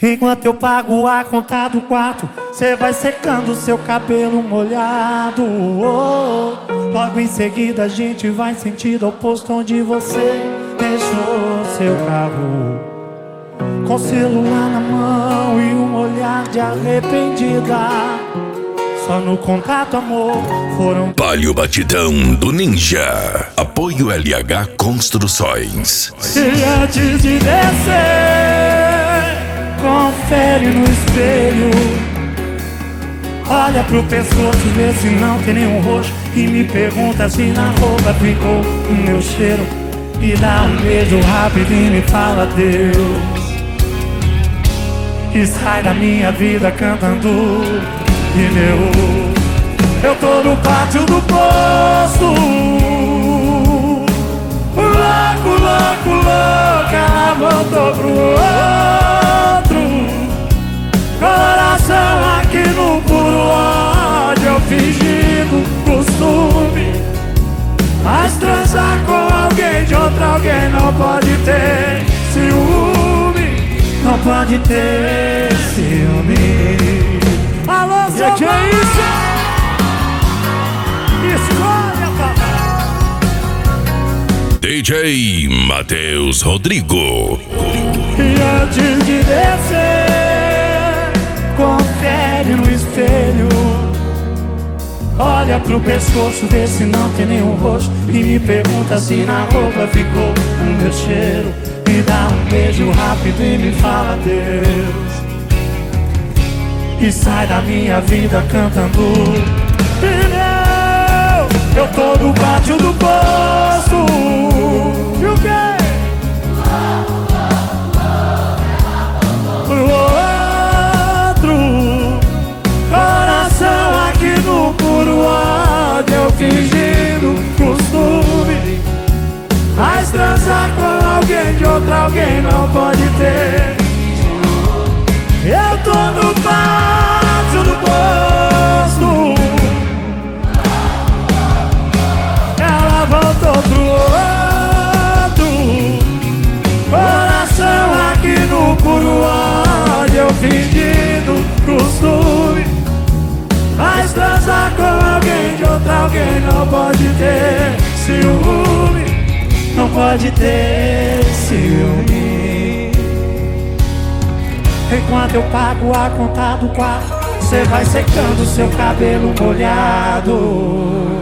Enquanto eu pago a conta do quarto, cê vai secando seu cabelo molhado. Logo em seguida a gente vai sentido oposto onde você deixou seu carro, com o celular na mão e um olhar de arrependida. Só no contato, amor, foram Palio Batidão do Ninja. Apoio LH Construções. E antes de descer, confere no espelho. Olha pro pescoço, vê se não tem nenhum roxo, e me pergunta se na roupa ficou o meu cheiro. E dá um beijo rápido e me fala Deus. E sai da minha vida cantando pneu. Eu tô no pátio do posto, louco, louco, louco. Ela voltou pro outro, coração aqui no puro ódio. Eu fingindo costume, mas transar com alguém de outro alguém não pode ter ciúme, não pode ter ciúme. Alô, seu que é isso? Escolha, papai. DJ Matheus Rodrigo. E antes de descer, confere no espelho. Olha pro pescoço, vê se não tem nenhum roxo, e me pergunta se na roupa ficou o meu cheiro. Me dá um beijo rápido e me fala Deus. E sai da minha vida cantando pneu. Eu tô no pátio do posto. E o quê? Pro outro, coração aqui no puro ódio. Eu fingindo costume, mas transar com alguém de outro alguém não pode ter. Eu tô no pátio do posto, ela voltou pro outro, coração aqui no puro ódio. Eu fingindo costume, mas transar com alguém de outro alguém não pode ter ciúme, não pode ter ciúme. Enquanto eu pago a conta do quarto, cê vai secando seu cabelo molhado.